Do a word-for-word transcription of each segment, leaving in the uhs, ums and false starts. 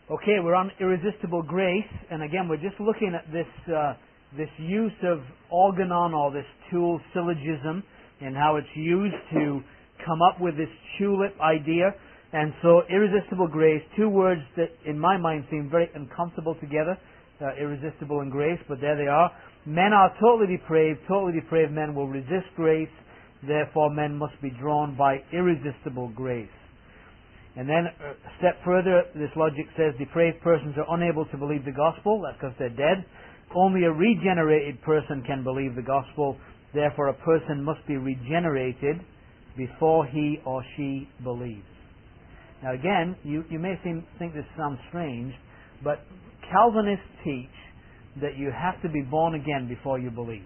Okay, we're on irresistible grace, and again, we're just looking at this uh, this use of organon, or this tool syllogism, and how it's used to come up with this tulip idea. And so, irresistible grace, two words that in my mind seem very uncomfortable together, uh, irresistible and grace, but there they are. Men are totally depraved, totally depraved men will resist grace, therefore men must be drawn by irresistible grace. And then a step further, this logic says depraved persons are unable to believe the gospel, that's because they're dead. Only a regenerated person can believe the gospel, therefore a person must be regenerated before he or she believes. Now again, you, you may seem, think this sounds strange, but Calvinists teach that you have to be born again before you believe.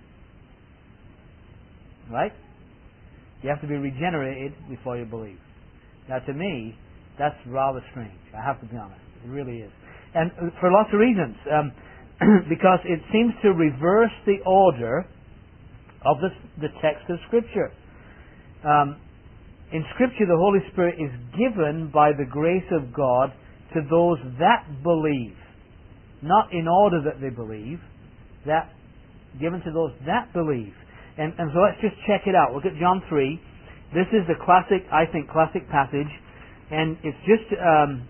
Right? You have to be regenerated before you believe. Now to me, that's rather strange. I have to be honest. It really is. And for lots of reasons. Um, because it seems to reverse the order of the, the text of Scripture. Um, in Scripture, the Holy Spirit is given by the grace of God to those that believe. Not in order that they believe. That given to those that believe. And, and so let's just check it out. Look at John three. This is the classic, I think, classic passage, and it's just um,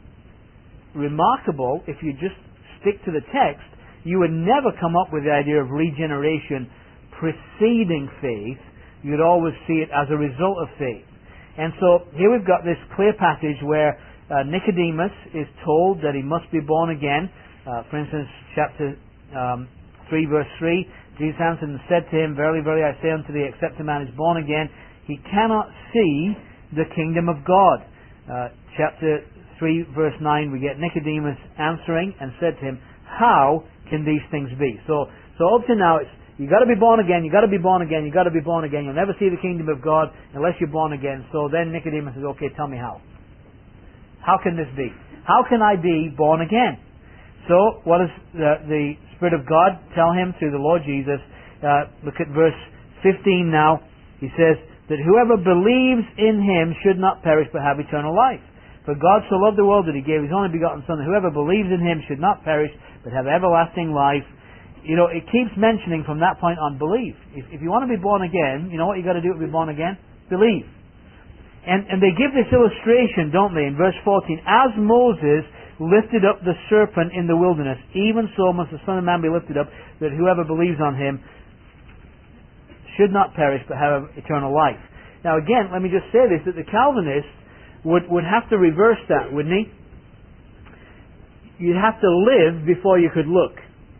remarkable. If you just stick to the text, you would never come up with the idea of regeneration preceding faith. You'd always see it as a result of faith. And so here we've got this clear passage where uh, Nicodemus is told that he must be born again. Uh, for instance, chapter um, three, verse three, Jesus answered and said to him, "Verily, verily, I say unto thee, except a man is born again, he cannot see the kingdom of God." Uh, chapter three, verse nine, we get Nicodemus answering and said to him, "How can these things be?" So, so up to now, it's you got to be born again. You got to be born again. You got to be born again. You'll never see the kingdom of God unless you're born again. So then Nicodemus says, "Okay, tell me how. How can this be? How can I be born again?" So, what does the, the Spirit of God tell him through the Lord Jesus? Uh, look at verse fifteen now. He says that whoever believes in Him should not perish but have eternal life. For God so loved the world that He gave His only begotten Son, that whoever believes in Him should not perish but have everlasting life. You know, it keeps mentioning from that point on believe. If, if you want to be born again, you know what you got to do to be born again? Believe. And, and they give this illustration, don't they, in verse fourteen. As Moses lifted up the serpent in the wilderness, even so must the Son of Man be lifted up, that whoever believes on Him should not perish but have eternal life. Now again, let me just say this, that the Calvinists would, would have to reverse that, wouldn't he? You'd have to live before you could look.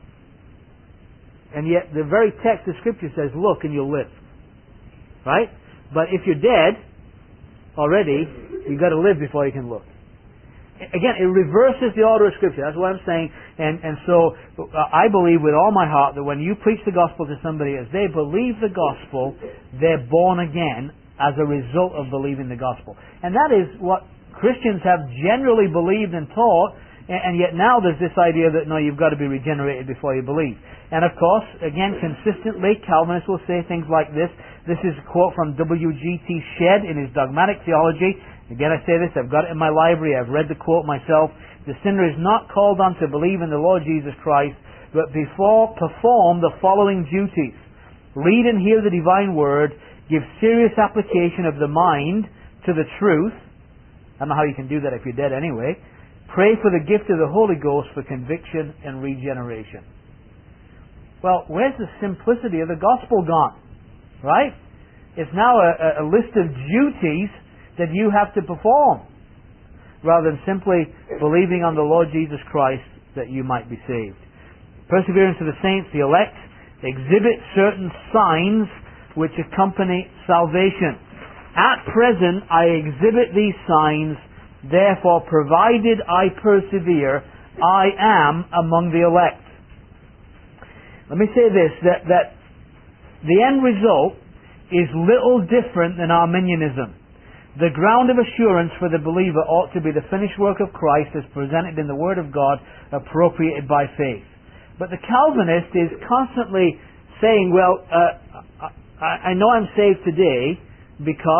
And yet the very text of Scripture says, look and you'll live. Right? But if you're dead already, you've got to live before you can look. Again, it reverses the order of Scripture. That's what I'm saying. And, and so uh, I believe with all my heart that when you preach the gospel to somebody, as they believe the gospel, they're born again as a result of believing the gospel. And that is what Christians have generally believed and taught. And, and yet now there's this idea that, no, you've got to be regenerated before you believe. And of course, again, consistently, Calvinists will say things like this. This is a quote from W G T Shedd in his Dogmatic Theology. Again, I say this, I've got it in my library, I've read the quote myself. The sinner is not called on to believe in the Lord Jesus Christ, but before perform the following duties. Read and hear the divine word, give serious application of the mind to the truth. I don't know how you can do that if you're dead anyway. Pray for the gift of the Holy Ghost for conviction and regeneration. Well, where's the simplicity of the gospel gone? Right? It's now a, a list of duties that you have to perform, rather than simply believing on the Lord Jesus Christ that you might be saved. Perseverance of the saints, the elect, exhibit certain signs which accompany salvation. At present, I exhibit these signs, therefore, provided I persevere, I am among the elect. Let me say this, that, that the end result is little different than Arminianism. The ground of assurance for the believer ought to be the finished work of Christ as presented in the Word of God, appropriated by faith. But the Calvinist is constantly saying, well, uh, I, I know I'm saved today because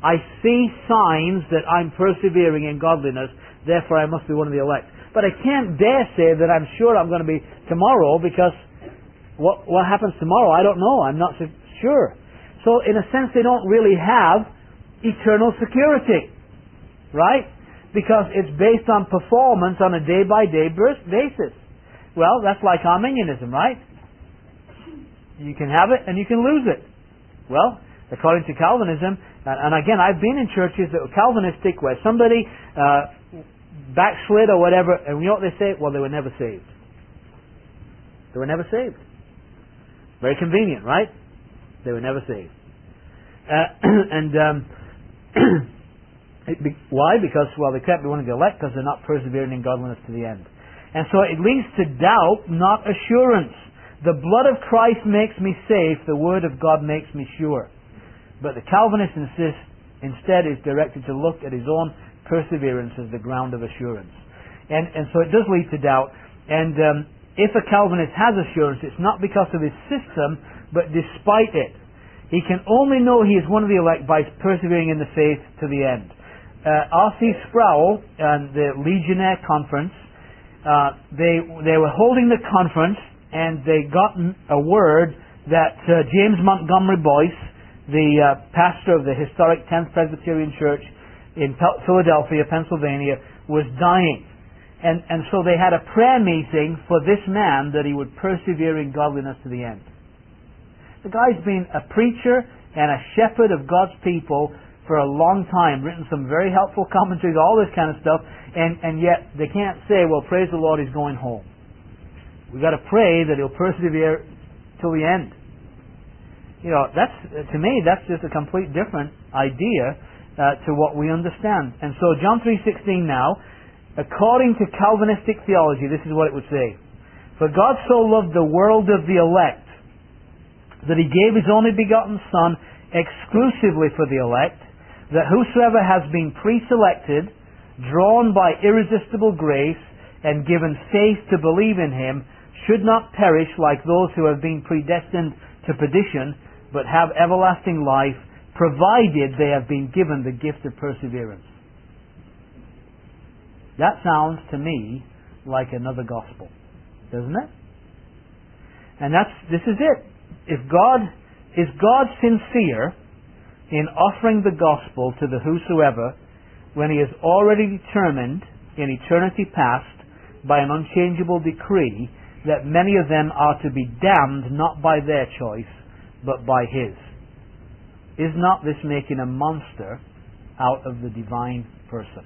I see signs that I'm persevering in godliness, therefore I must be one of the elect. But I can't dare say that I'm sure I'm going to be tomorrow, because what, what happens tomorrow, I don't know. I'm not so sure. So in a sense, they don't really have eternal security. Right? Because it's based on performance on a day-by-day basis. Well, that's like Arminianism, right? You can have it and you can lose it. Well, according to Calvinism, and again, I've been in churches that were Calvinistic where somebody uh, backslid or whatever, and you know what they say? Well, they were never saved. They were never saved. Very convenient, right? They were never saved. Uh, and um, it be, why? Because, well, they can't be one of the elect because they're not persevering in godliness to the end. And so it leads to doubt, not assurance. The blood of Christ makes me safe, the Word of God makes me sure. But the Calvinist insists, instead is directed to look at his own perseverance as the ground of assurance. And, and so it does lead to doubt. And um, if a Calvinist has assurance, it's not because of his system, but despite it. He can only know he is one of the elect by persevering in the faith to the end. Uh, R C Sproul and the Legionnaire Conference, uh, they, they were holding the conference, and they got a word that uh, James Montgomery Boyce, the uh, pastor of the historic tenth Presbyterian Church in Philadelphia, Pennsylvania, was dying. And, and so they had a prayer meeting for this man that he would persevere in godliness to the end. The guy's been a preacher and a shepherd of God's people for a long time, written some very helpful commentaries, all this kind of stuff, and, and yet they can't say, well, praise the Lord, he's going home. We've got to pray that he'll persevere till the end. You know, that's, to me, that's just a complete different idea uh, to what we understand. And so John three sixteen now, according to Calvinistic theology, this is what it would say. For God so loved the world of the elect that he gave his only begotten Son exclusively for the elect, that whosoever has been pre-selected, drawn by irresistible grace, and given faith to believe in him, should not perish like those who have been predestined to perdition, but have everlasting life, provided they have been given the gift of perseverance. That sounds to me like another gospel, doesn't it? And that's this is it. If God is God sincere in offering the gospel to the whosoever, when he has already determined in eternity past by an unchangeable decree that many of them are to be damned not by their choice, but by his. Is not this making a monster out of the divine person?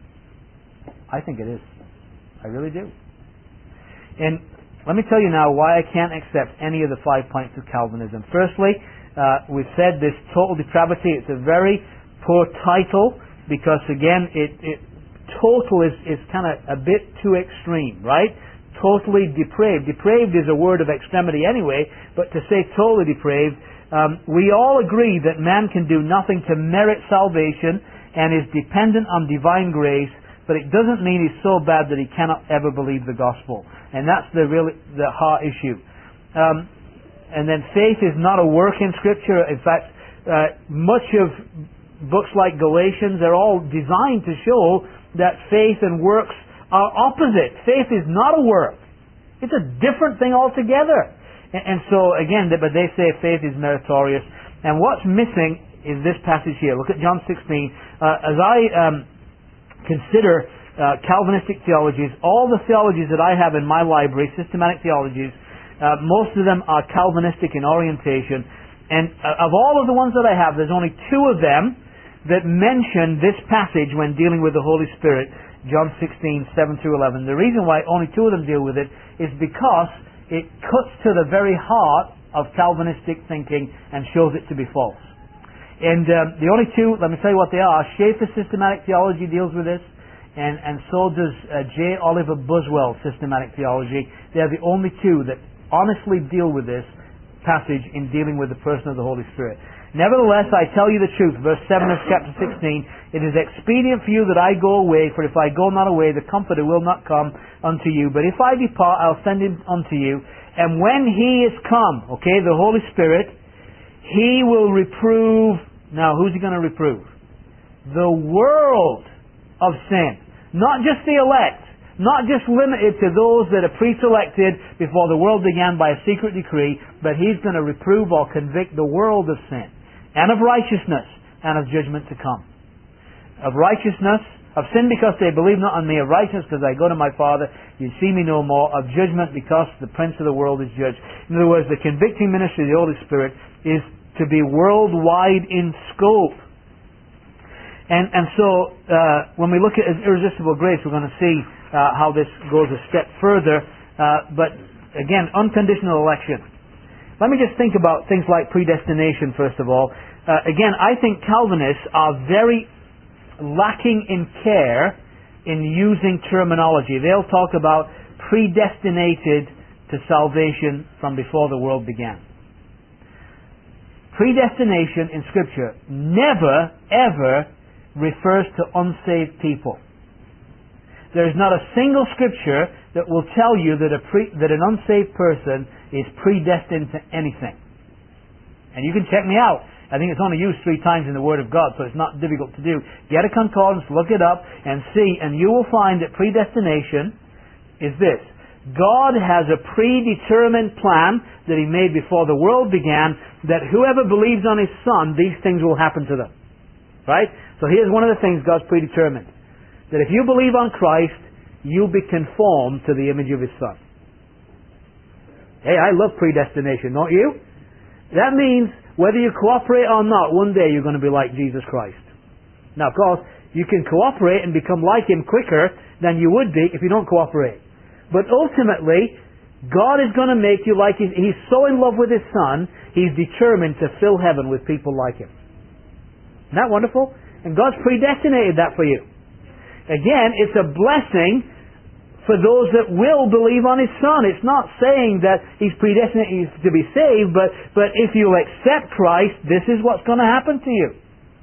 I think it is. I really do. And let me tell you now why I can't accept any of the five points of Calvinism. Firstly, uh, we've said this total depravity. It's a very poor title because, again, it, it total is, is kind of a bit too extreme, right? Totally depraved. Depraved is a word of extremity anyway, but to say totally depraved, um, we all agree that man can do nothing to merit salvation and is dependent on divine grace, but it doesn't mean he's so bad that he cannot ever believe the gospel. And that's the really the heart issue. Um, and then faith is not a work in Scripture. In fact, uh, much of books like Galatians are all designed to show that faith and works are opposite. Faith is not a work. It's a different thing altogether. And, and so, again, but they say faith is meritorious. And what's missing is this passage here. Look at John sixteen. Uh, as I um, consider uh, Calvinistic theologies, all the theologies that I have in my library, systematic theologies, uh, most of them are Calvinistic in orientation. And uh, of all of the ones that I have, there's only two of them that mention this passage when dealing with the Holy Spirit. John sixteen, seven through eleven. The reason why only two of them deal with it is because it cuts to the very heart of Calvinistic thinking and shows it to be false. And um, the only two, let me tell you what they are. Schaeffer's systematic theology deals with this, and, and so does uh, J. Oliver Buswell's systematic theology. They are the only two that honestly deal with this passage in dealing with the person of the Holy Spirit. Nevertheless, I tell you the truth. Verse seven of chapter sixteen, it is expedient for you that I go away, for if I go not away, the Comforter will not come unto you. But if I depart, I'll send him unto you. And when he is come, okay, the Holy Spirit, he will reprove. Now, who's he going to reprove? the world of sin. Not just the elect. Not just limited to those that are pre-selected before the world began by a secret decree, but He's going to reprove or convict the world of sin, and of righteousness, and of judgment to come. Of righteousness, of sin because they believe not on me, of righteousness because I go to my Father, you see me no more, of judgment because the prince of the world is judged. In other words, the convicting ministry of the Holy Spirit is to be worldwide in scope. And, and so, uh, when we look at irresistible grace, we're going to see uh, how this goes a step further. Uh, but, again, unconditional election. Let me just think about things like predestination, first of all. Uh, again, I think Calvinists are very lacking in care in using terminology. They'll talk about predestinated to salvation from before the world began. Predestination in Scripture never, ever refers to unsaved people. There is not a single Scripture that will tell you that, a pre, that an unsaved person is predestined to anything. And you can check me out. I think it's only used three times in the Word of God, so it's not difficult to do. Get a concordance, look it up, and see, and you will find that predestination is this. God has a predetermined plan that He made before the world began, that whoever believes on His Son, these things will happen to them. Right? So here's one of the things God's predetermined. That if you believe on Christ, you'll be conformed to the image of His Son. Hey, I love predestination, don't you? That means whether you cooperate or not, one day you're going to be like Jesus Christ. Now, of course, you can cooperate and become like Him quicker than you would be if you don't cooperate. But ultimately, God is going to make you like His... He's so in love with His Son, He's determined to fill heaven with people like Him. Isn't that wonderful? And God's predestinated that for you. Again, it's a blessing for those that will believe on His Son. It's not saying that He's predestinated to be saved, but, but if you'll accept Christ, this is what's going to happen to you.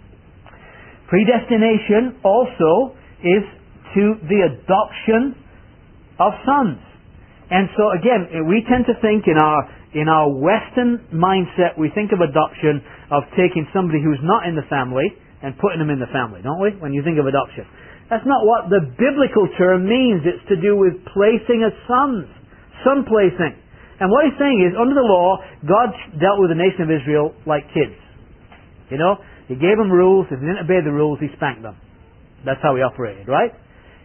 Predestination also is to the adoption of sons. And so again, we tend to think in our in our Western mindset, we think of adoption of taking somebody who's not in the family and putting them in the family, don't we? When you think of adoption. That's not what the biblical term means. It's to do with placing as sons. Son placing. And what He's saying is, under the law, God dealt with the nation of Israel like kids. You know? He gave them rules. If they didn't obey the rules, He spanked them. That's how He operated, right?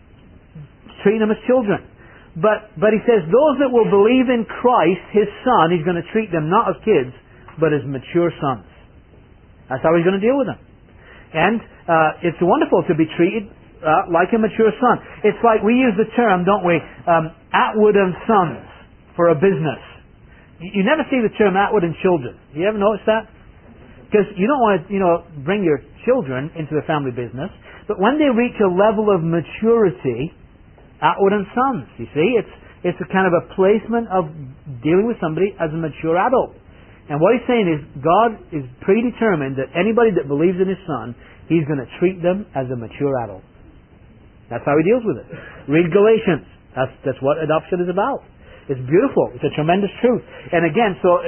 Treating them as children. But, but He says, those that will believe in Christ, His Son, He's going to treat them not as kids, but as mature sons. That's how He's going to deal with them. And uh, it's wonderful to be treated uh, like a mature son. It's like we use the term, don't we, um, Atwood and Sons for a business. You, you never see the term Atwood and Children. You ever notice that? Because you don't want to, you know, bring your children into the family business. But when they reach a level of maturity, Atwood and Sons, you see, it's it's a kind of a placement of dealing with somebody as a mature adult. And what He's saying is, God is predetermined that anybody that believes in His Son, He's going to treat them as a mature adult. That's how He deals with it. Read Galatians. That's that's what adoption is about. It's beautiful. It's a tremendous truth. And again, so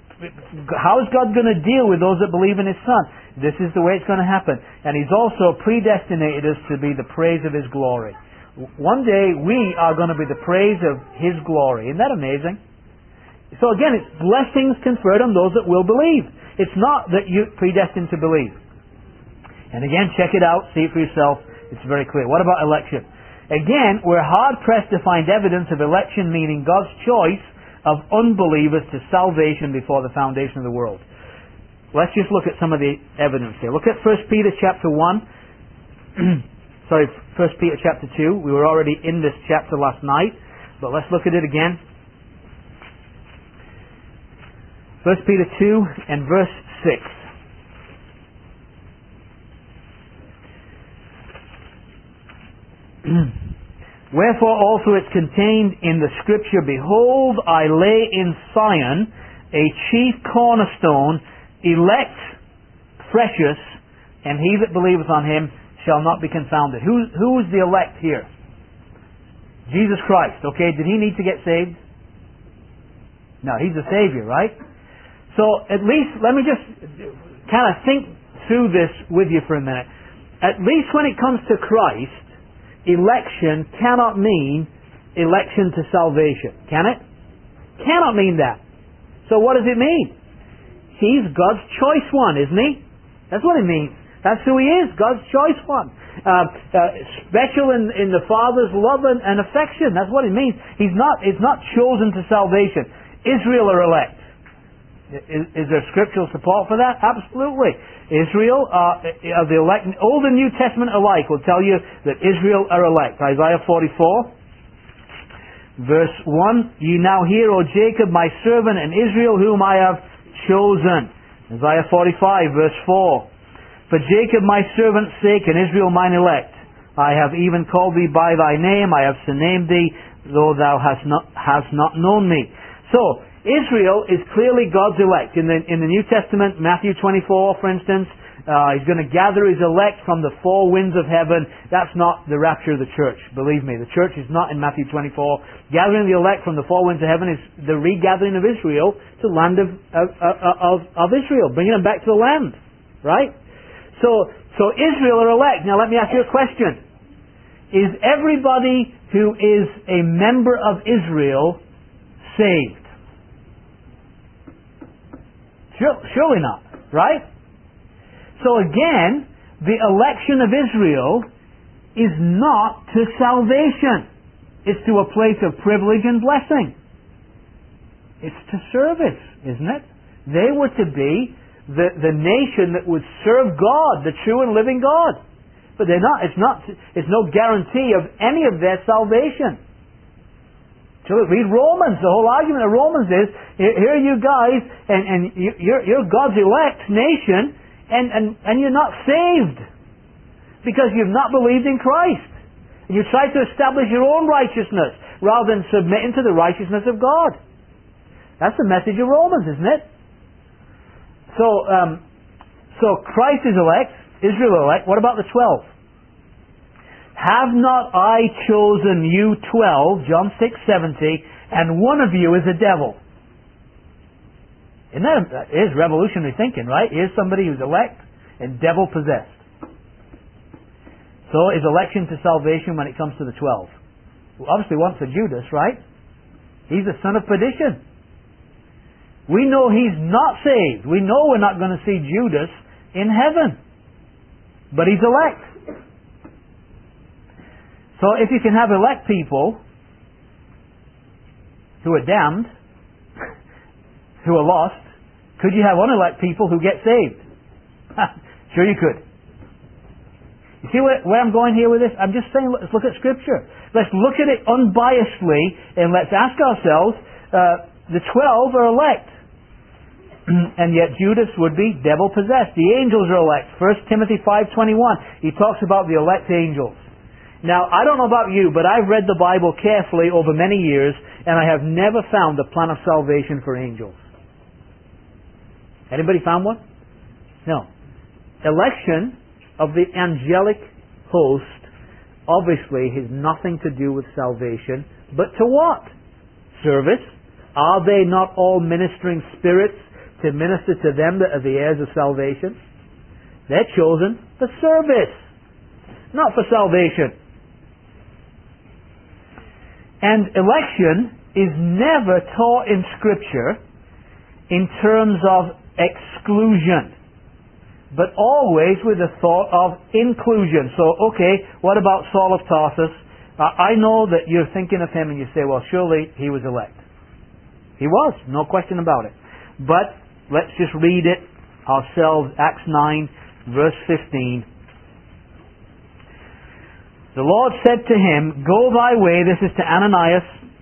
uh, how is God going to deal with those that believe in His Son? This is the way it's going to happen. And He's also predestinated us to be the praise of His glory. One day we are going to be the praise of His glory. Isn't that amazing? So again, it's blessings conferred on those that will believe. It's not that you're predestined to believe. And again, check it out, see it for yourself. It's very clear. What about election? Again, we're hard-pressed to find evidence of election meaning God's choice of unbelievers to salvation before the foundation of the world. Let's just look at some of the evidence here. Look at First Peter chapter one. Sorry, First Peter chapter two. We were already in this chapter last night, but let's look at it again. First Peter two and verse six. Wherefore also it's contained in the Scripture, Behold, I lay in Zion a chief cornerstone, elect, precious, and he that believeth on Him shall not be confounded. Who, who is the elect here? Jesus Christ. Okay, did He need to get saved? No, He's the Savior, right? So at least, let me just kind of think through this with you for a minute. at least when it comes to Christ, election cannot mean election to salvation. Can it? Cannot mean that. So what does it mean? He's God's choice one, isn't he? That's what it means. That's who he is, God's choice one. Uh, uh, special in, in the Father's love and, and affection. That's what it means. He's not, it's not chosen to salvation. Israel are elect. Is, is there scriptural support for that? Absolutely. Israel are, are the elect. Old and New Testament alike will tell you that Israel are elect. Isaiah forty-four, verse one, "Ye now hear, O Jacob, my servant, and Israel, whom I have chosen." Isaiah forty-five, verse four, "For Jacob my servant's sake, and Israel mine elect, I have even called thee by thy name, I have surnamed thee, though thou hast not, hast not known me." So, Israel is clearly God's elect. In the, in the New Testament, Matthew twenty-four, for instance, uh, he's going to gather his elect from the four winds of heaven. That's not the rapture of the church, believe me. The church is not in Matthew twenty-four. Gathering the elect from the four winds of heaven is the regathering of Israel to the land of, of, of, of Israel, bringing them back to the land. Right? So, so Israel are elect. Now let me ask you a question. Is everybody who is a member of Israel saved? Surely not, right? So again, the election of Israel is not to salvation. It's to a place of privilege and blessing. It's to service, isn't it? They were to be the, the nation that would serve God, the true and living God. But they're not. It's not. It's no guarantee of any of their salvation. So read Romans. The whole argument of Romans is, here are you guys, and, and you're, you're God's elect nation, and, and, and you're not saved because you've not believed in Christ. And you try to establish your own righteousness rather than submitting to the righteousness of God. That's the message of Romans, isn't it? So, um, so Christ is elect, Israel elect. What about the twelve? "Have not I chosen you twelve," John six seventy, "and one of you is a devil." Isn't that, that is revolutionary thinking, right? Here's somebody who's elect and devil possessed. So is election to salvation when it comes to the twelve? Well, obviously one for Judas, right? He's the son of perdition. We know he's not saved. We know we're not going to see Judas in heaven. But he's elect. So if you can have elect people who are damned, who are lost, could you have unelect people who get saved? Sure you could. You see where, where I'm going here with this? I'm just saying, let's look at Scripture. Let's look at it unbiasedly, and let's ask ourselves, uh, the twelve are elect. And yet Judas would be devil-possessed. The angels are elect. First Timothy five twenty-one, he talks about the elect angels. Now, I don't know about you, but I've read the Bible carefully over many years, and I have never found a plan of salvation for angels. Anybody found one? No. Election of the angelic host obviously has nothing to do with salvation, but to what? Service. Are they not all ministering spirits to minister to them that are the heirs of salvation? They're chosen for service, not for salvation. And election is never taught in Scripture in terms of exclusion, but always with the thought of inclusion. So, okay, what about Saul of Tarsus? Uh, I know that you're thinking of him and you say, well, surely he was elect. He was, no question about it. But let's just read it ourselves. Acts nine, verse fifteen. "The Lord said to him, Go thy way," this is to Ananias,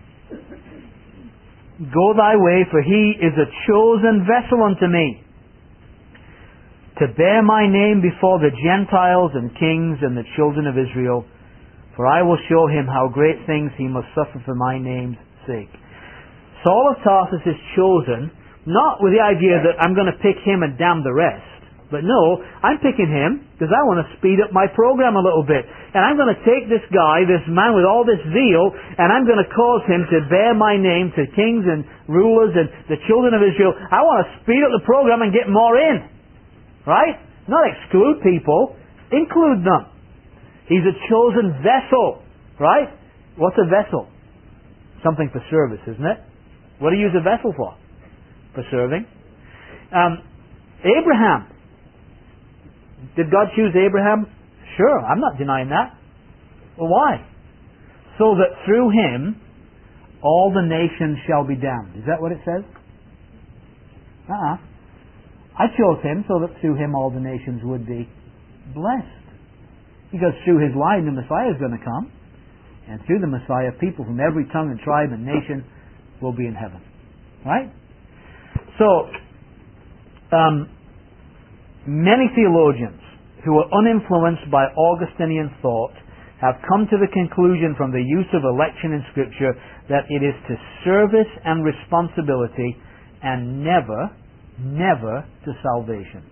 "Go thy way, for he is a chosen vessel unto me, to bear my name before the Gentiles and kings and the children of Israel. For I will show him how great things he must suffer for my name's sake." Saul of Tarsus is chosen, not with the idea that I'm going to pick him and damn the rest. But no, I'm picking him because I want to speed up my program a little bit. And I'm going to take this guy, this man with all this zeal, and I'm going to cause him to bear my name to kings and rulers and the children of Israel. I want to speed up the program and get more in. Right? Not exclude people. Include them. He's a chosen vessel, right? What's a vessel? Something for service, isn't it? What do you use a vessel for? For serving. Um, Abraham. Did God choose Abraham? Sure, I'm not denying that. Well, why? So that through him all the nations shall be damned. Is that what it says? Uh-uh. I chose him so that through him all the nations would be blessed. Because through his line the Messiah is going to come. And through the Messiah, people from every tongue and tribe and nation will be in heaven. Right? So, um, many theologians who are uninfluenced by Augustinian thought have come to the conclusion from the use of election in Scripture that it is to service and responsibility and never, never to salvation.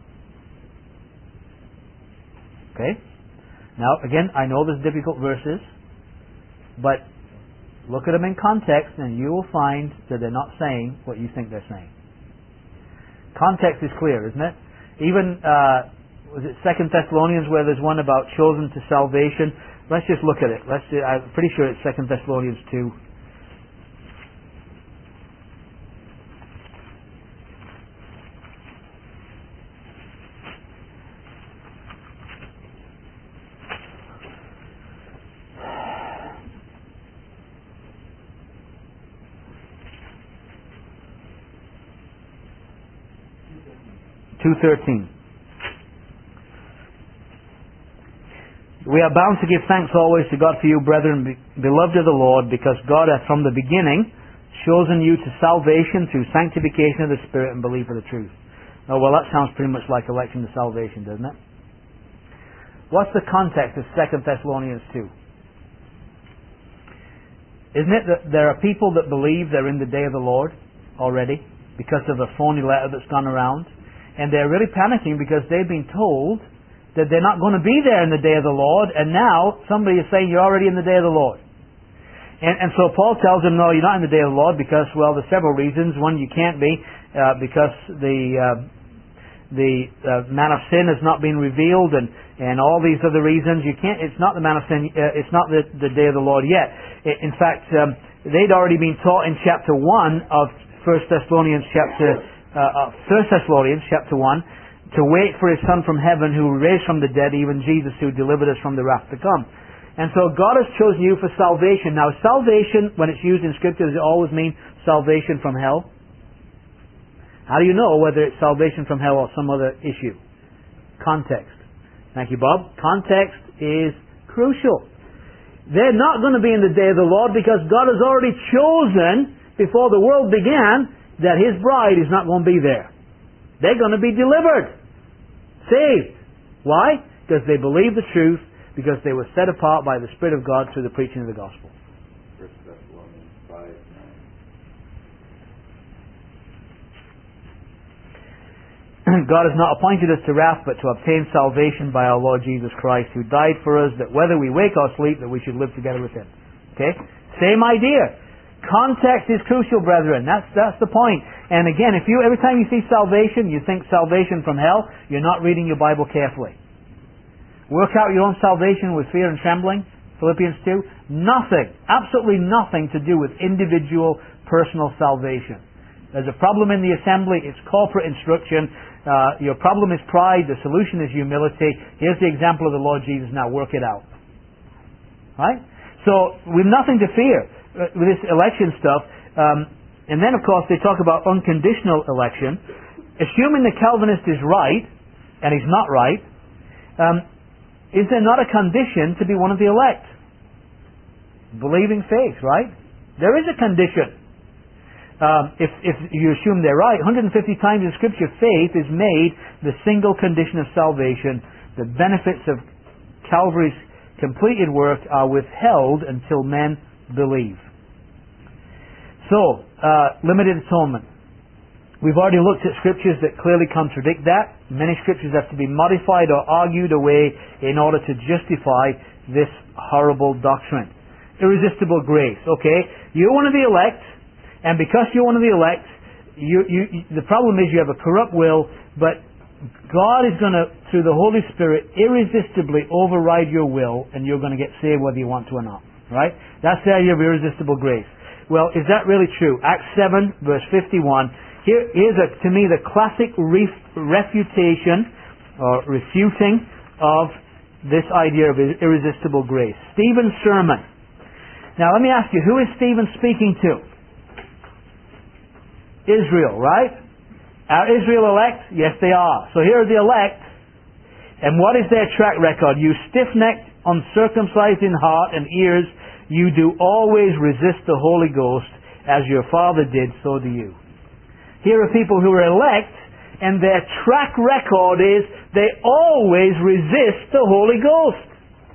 Okay? Now, again, I know there's difficult verses, but look at them in context and you will find that they're not saying what you think they're saying. Context is clear, isn't it? Even, uh, was it Second Thessalonians where there's one about chosen to salvation? Let's just look at it. Let's. See, I'm pretty sure it's Second Thessalonians two. two thirteen. We are bound to give thanks always to God for you, brethren, beloved of the Lord, because God hath from the beginning chosen you to salvation through sanctification of the Spirit and belief of the truth. Oh, well, that sounds pretty much like election to salvation, doesn't it? What's the context of Second Thessalonians two? Isn't it that there are people that believe they're in the day of the Lord already because of a phony letter that's gone around? And they're really panicking because they've been told that they're not going to be there in the day of the Lord, and now somebody is saying you're already in the day of the Lord. And, and so Paul tells them, no, you're not in the day of the Lord because, well, there's several reasons. One, you can't be uh, because the uh, the uh, man of sin has not been revealed, and, and all these other reasons. You can't. It's not the man of sin. Uh, it's not the, the day of the Lord yet. In fact, um, they'd already been taught in chapter one of First Thessalonians chapter uh, First Thessalonians chapter one. To wait for his Son from heaven who raised from the dead, even Jesus who delivered us from the wrath to come. And so God has chosen you for salvation. Now salvation, when it's used in Scripture, does it always mean salvation from hell? How do you know whether it's salvation from hell or some other issue? Context. Thank you, Bob. Context is crucial. They're not going to be in the day of the Lord because God has already chosen, before the world began, that His bride is not going to be there. They're going to be delivered. Saved. Why? Because they believe the truth, because they were set apart by the Spirit of God through the preaching of the gospel. First Thessalonians five nine. God has not appointed us to wrath, but to obtain salvation by our Lord Jesus Christ, who died for us, that whether we wake or sleep, that we should live together with Him. Okay? Same idea. Context is crucial, brethren. That's that's the point. And again, if you every time you see salvation, you think salvation from hell, you're not reading your Bible carefully. Work out your own salvation with fear and trembling. Philippians two. Nothing, absolutely nothing to do with individual, personal salvation. There's a problem in the assembly. It's corporate instruction. Uh, your problem is pride. The solution is humility. Here's the example of the Lord Jesus. Now work it out. Right? So we've nothing to fear with this election stuff. Um, and then, of course, they talk about unconditional election. Assuming the Calvinist is right, and he's not right, um, is there not a condition to be one of the elect? Believing faith, right? There is a condition. Um, if, if you assume they're right, one hundred fifty times in Scripture, faith is made the single condition of salvation. The benefits of Calvary's completed work are withheld until men believe. So, uh, limited atonement. We've already looked at scriptures that clearly contradict that. Many scriptures have to be modified or argued away in order to justify this horrible doctrine. Irresistible grace. Okay, you're one of the elect, and because you're one of the elect, you, you, the problem is you have a corrupt will, but God is going to, through the Holy Spirit, irresistibly override your will, and you're going to get saved whether you want to or not. Right? That's the idea of irresistible grace. Well, is that really true? Acts seven, verse fifty-one. Here, here's, a, to me, the classic ref, refutation or refuting of this idea of irresistible grace. Stephen's sermon. Now, let me ask you, who is Stephen speaking to? Israel, right? Are Israel elect? Yes, they are. So here are the elect. And what is their track record? You stiff-necked, uncircumcised in heart and ears, you do always resist the Holy Ghost, as your father did, so do you. Here are people who are elect, and their track record is they always resist the Holy Ghost.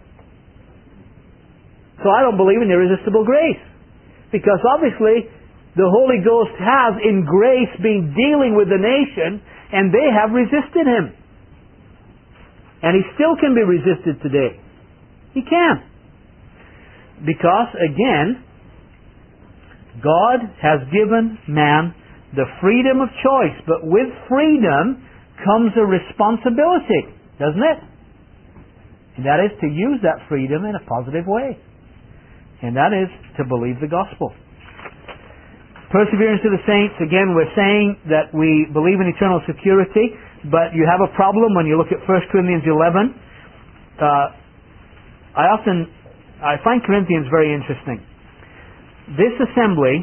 So I don't believe in irresistible grace. Because obviously, the Holy Ghost has, in grace, been dealing with the nation, and they have resisted Him. And He still can be resisted today. He can. Because, again, God has given man the freedom of choice, but with freedom comes a responsibility, doesn't it? And that is to use that freedom in a positive way. And that is to believe the gospel. Perseverance of the saints, again, we're saying that we believe in eternal security, but you have a problem when you look at First Corinthians eleven. Uh, I often, I find Corinthians very interesting. This assembly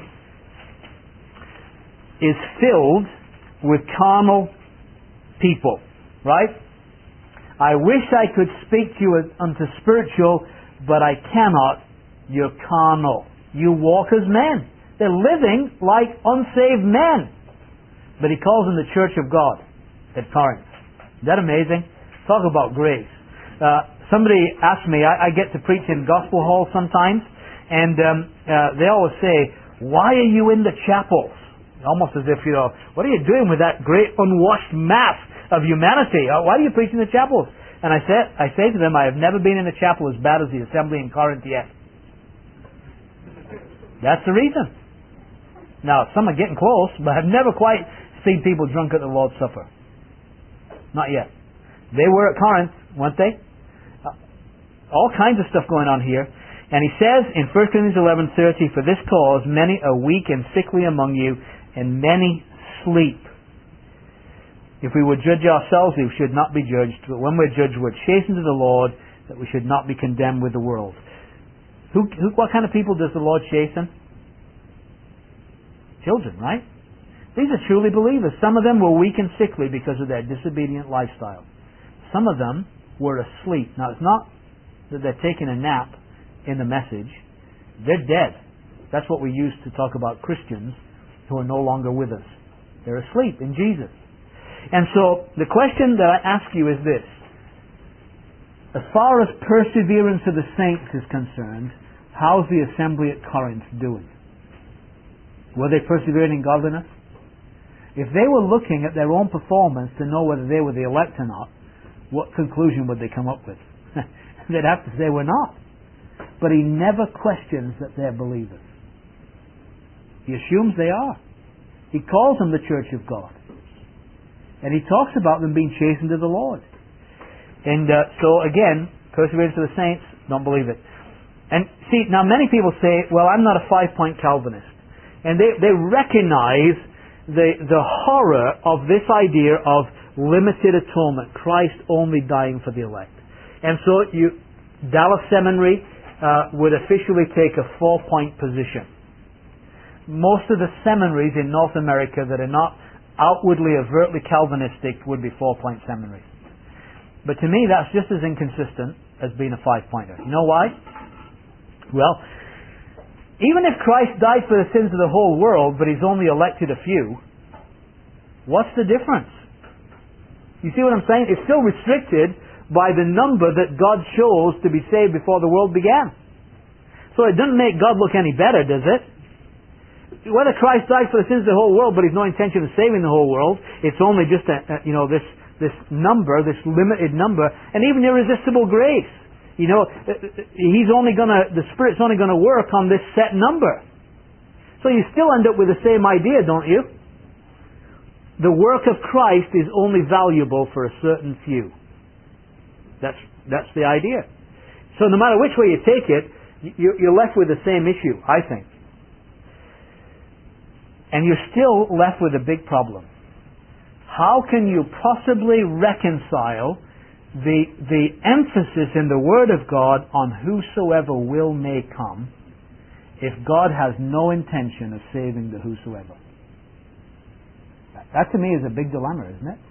is filled with carnal people, right? I wish I could speak to you unto spiritual, but I cannot. You're carnal. You walk as men. They're living like unsaved men. But he calls them the church of God at Corinth. Isn't that amazing? Talk about grace. Uh, somebody asked me, I, I get to preach in gospel halls sometimes, and um, uh, they always say, why are you in the chapels? Almost as if, you know, what are you doing with that great unwashed mass of humanity? Uh, why do you preach in the chapels? And I say, I say to them, I have never been in a chapel as bad as the assembly in Corinth yet. That's the reason. Now, some are getting close, but I've never quite seen people drunk at the Lord's Supper. Not yet. They were at Corinth, weren't they? Uh, all kinds of stuff going on here. And he says in First Corinthians eleven thirty, for this cause many are weak and sickly among you, and many sleep. If we would judge ourselves, we should not be judged. But when we're judged, we're chastened to the Lord, that we should not be condemned with the world. Who, who, what kind of people does the Lord chasten? Children, right? These are truly believers. Some of them were weak and sickly because of their disobedient lifestyle. Some of them were asleep. Now, it's not that they're taking a nap in the message. They're dead. That's what we use to talk about Christians who are no longer with us. They're asleep in Jesus. And so, the question that I ask you is this. As far as perseverance of the saints is concerned, how's the assembly at Corinth doing? Were they persevering in godliness? If they were looking at their own performance to know whether they were the elect or not, what conclusion would they come up with? They'd have to say we're not. But he never questions that they're believers. He assumes they are. He calls them the church of God. And he talks about them being chastened to the Lord. And uh, so again, perseverance of the saints, don't believe it. And see, now many people say, well, I'm not a five-point Calvinist. And they, they recognize the, the horror of this idea of limited atonement, Christ only dying for the elect. And so you, Dallas Seminary uh, would officially take a four-point position. Most of the seminaries in North America that are not outwardly, overtly Calvinistic would be four-point seminaries. But to me, that's just as inconsistent as being a five-pointer. You know why? Well, even if Christ died for the sins of the whole world, but He's only elected a few, what's the difference? You see what I'm saying? It's still restricted by the number that God chose to be saved before the world began. So it doesn't make God look any better, does it? Whether Christ died for the sins of the whole world, but He's no intention of saving the whole world, it's only just a, a, you know this this number, this limited number, and even irresistible grace. You know, He's only gonna the Spirit's only gonna work on this set number. So you still end up with the same idea, don't you? the work of Christ is only valuable for a certain few. That's, that's the idea. So no matter which way you take it, you're left with the same issue, I think. And you're still left with a big problem. How can you possibly reconcile the, the emphasis in the Word of God on whosoever will may come if God has no intention of saving the whosoever? That to me is a big dilemma, isn't it?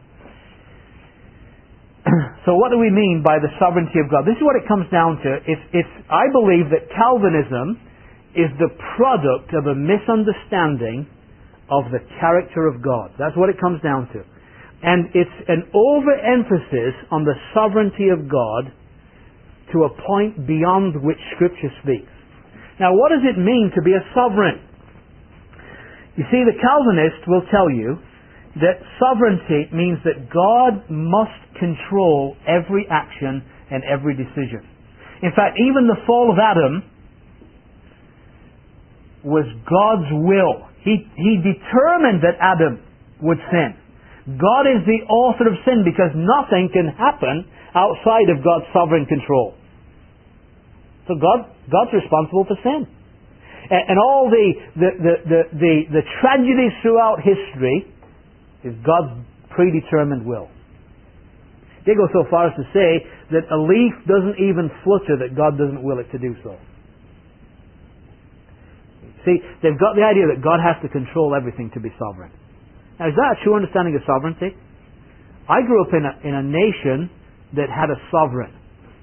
So what do we mean by the sovereignty of God? This is what it comes down to. It's, it's, I believe that Calvinism is the product of a misunderstanding of the character of God. That's what it comes down to. And it's an overemphasis on the sovereignty of God to a point beyond which Scripture speaks. Now, what does it mean to be a sovereign? You see, the Calvinist will tell you that sovereignty means that God must control every action and every decision. In fact, even the fall of Adam was God's will. He, he determined that Adam would sin. God is the author of sin because nothing can happen outside of God's sovereign control. So God, God's responsible for sin. And, and all the, the, the, the, the, the tragedies throughout history is God's predetermined will. They go so far as to say that a leaf doesn't even flutter that God doesn't will it to do so. See, they've got the idea that God has to control everything to be sovereign. Now, is that a true understanding of sovereignty? I grew up in a, in a nation that had a sovereign.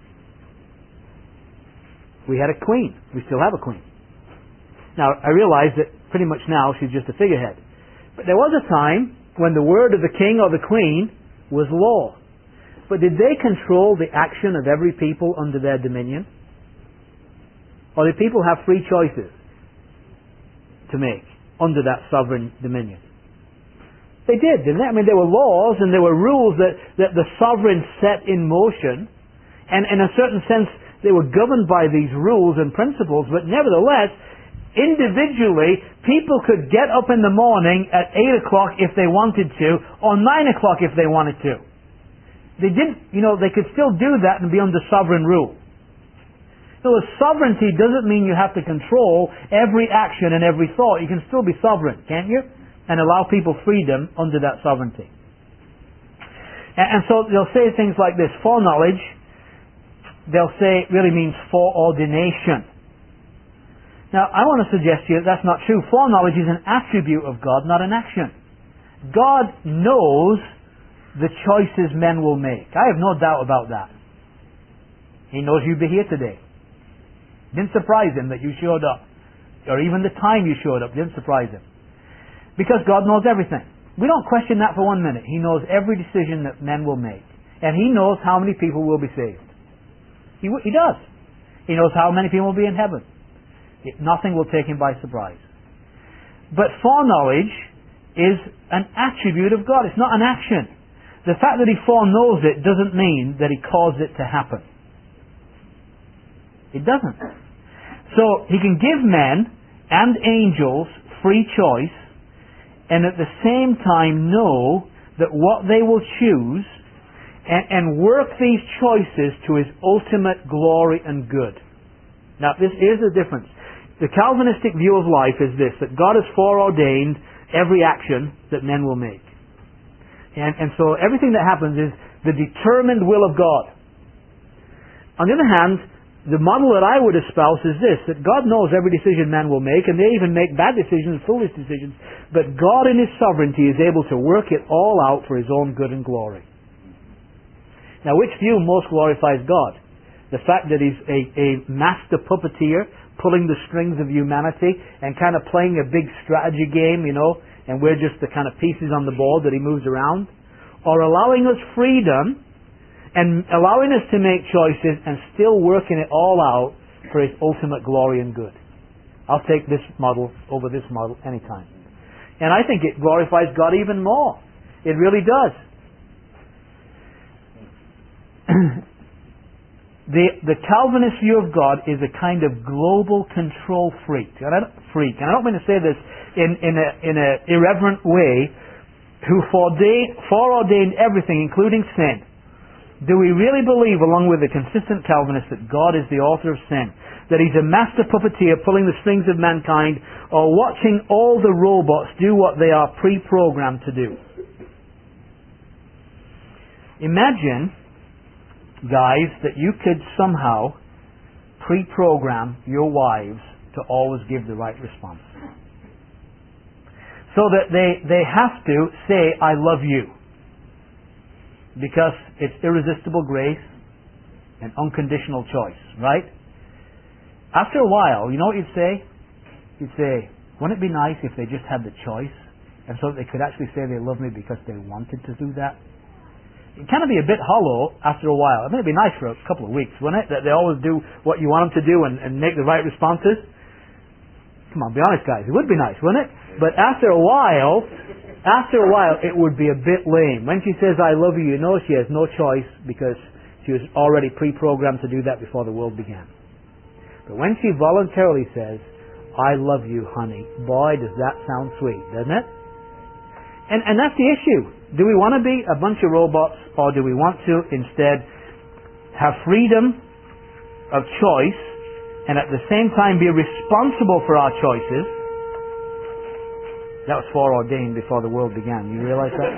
We had a queen. We still have a queen. Now, I realize that pretty much now she's just a figurehead. But there was a time when the word of the king or the queen was law. But did they control the action of every people under their dominion? Or did people have free choices to make under that sovereign dominion? They did, didn't they? I mean, there were laws and there were rules that, that the sovereign set in motion. And in a certain sense, they were governed by these rules and principles. But nevertheless, individually, people could get up in the morning at eight o'clock if they wanted to, or nine o'clock if they wanted to. They didn't, you know, they could still do that and be under sovereign rule. So sovereignty doesn't mean you have to control every action and every thought. You can still be sovereign, can't you? And allow people freedom under that sovereignty. And, and so they'll say things like this. Foreknowledge, they'll say, really means foreordination. Now, I want to suggest to you that that's not true. Foreknowledge is an attribute of God, not an action. God knows the choices men will make. I have no doubt about that. He knows you'd be here today. Didn't surprise Him that you showed up. Or even the time you showed up didn't surprise Him. Because God knows everything. We don't question that for one minute. He knows every decision that men will make. And He knows how many people will be saved. He, he does. He knows how many people will be in heaven. Nothing will take Him by surprise. But foreknowledge is an attribute of God. It's not an action. The fact that He foreknows it doesn't mean that He caused it to happen. It doesn't. So He can give men and angels free choice, and at the same time know that what they will choose and, and work these choices to His ultimate glory and good. Now, this is the difference. The Calvinistic view of life is this, that God has foreordained every action that men will make. And, and so everything that happens is the determined will of God. On the other hand, the model that I would espouse is this, that God knows every decision men will make, and they even make bad decisions, foolish decisions, but God in His sovereignty is able to work it all out for His own good and glory. Now, which view most glorifies God? The fact that He's a, a master puppeteer, pulling the strings of humanity, and kind of playing a big strategy game, you know, and we're just the kind of pieces on the board that He moves around, or allowing us freedom and allowing us to make choices and still working it all out for His ultimate glory and good. I'll take this model over this model anytime. And I think it glorifies God even more. It really does. the the Calvinist view of God is a kind of global control freak. And I don't, freak. And I don't mean to say this in, in a in a irreverent way, who foreordained, foreordained everything, including sin, do we really believe, along with the consistent Calvinists, that God is the author of sin? That He's a master puppeteer pulling the strings of mankind, or watching all the robots do what they are pre-programmed to do? Imagine, guys, that you could somehow pre-program your wives to always give the right response. So that they, they have to say, I love you. Because it's irresistible grace and unconditional choice, right? After a while, you know what you'd say? You'd say, wouldn't it be nice if they just had the choice, and so that they could actually say they love me because they wanted to do that? It kind of be a bit hollow after a while. I mean, it'd be nice for a couple of weeks, wouldn't it? That they always do what you want them to do and, and make the right responses. Come on, be honest, guys. It would be nice, wouldn't it? But after a while, after a while, it would be a bit lame. When she says, I love you, you know she has no choice because she was already pre-programmed to do that before the world began. But when she voluntarily says, I love you, honey, boy, does that sound sweet, doesn't it? And, and that's the issue. Do we want to be a bunch of robots, or do we want to instead have freedom of choice and at the same time be responsible for our choices? That was foreordained before the world began. You realize that?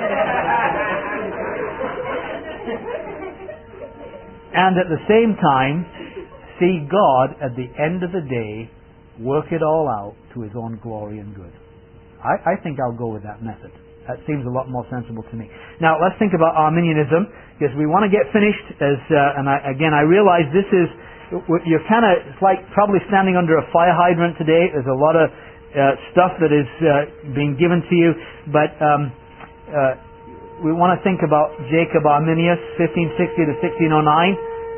And at the same time, see God at the end of the day work it all out to His own glory and good. I, I think I'll go with that method. That seems a lot more sensible to me. Now, let's think about Arminianism, because we want to get finished. As uh, and I, again, I realize this is, you're kind of, it's like probably standing under a fire hydrant today. There's a lot of Uh, stuff that is uh, being given to you, but um, uh, we want to think about Jacob Arminius, fifteen sixty to sixteen oh nine.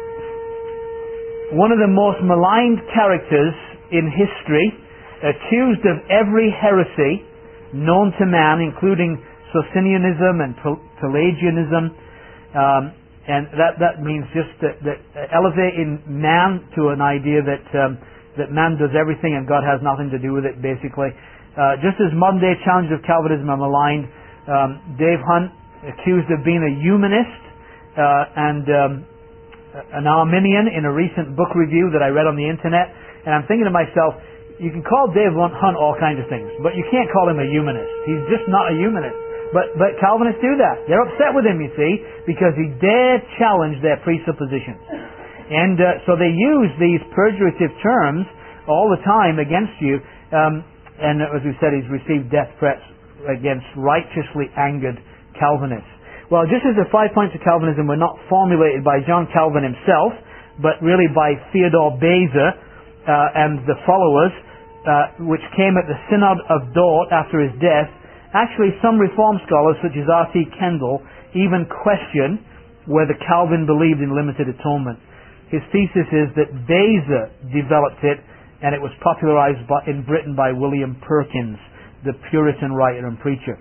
One of the most maligned characters in history, accused of every heresy known to man, including Socinianism and Pelagianism, um, and that that means just that, that elevating man to an idea that um, that man does everything and God has nothing to do with it, basically. Uh, just as modern-day challenges of Calvinism are maligned, um, Dave Hunt, accused of being a humanist uh, and um, an Arminian in a recent book review that I read on the internet, and I'm thinking to myself, you can call Dave Hunt all kinds of things, but you can't call him a humanist. He's just not a humanist. But, but Calvinists do that. They're upset with him, you see, because he dare challenge their presuppositions. And uh, so they use these perjurative terms all the time against you. Um, and as we said, he's received death threats against righteously angered Calvinists. Well, just as the five points of Calvinism were not formulated by John Calvin himself, but really by Theodore Beza uh, and the followers, uh, which came at the Synod of Dort after his death, actually some Reformed scholars, such as R T Kendall, even question whether Calvin believed in limited atonement. His thesis is that Beza developed it, and it was popularized by, in Britain by William Perkins, the Puritan writer and preacher.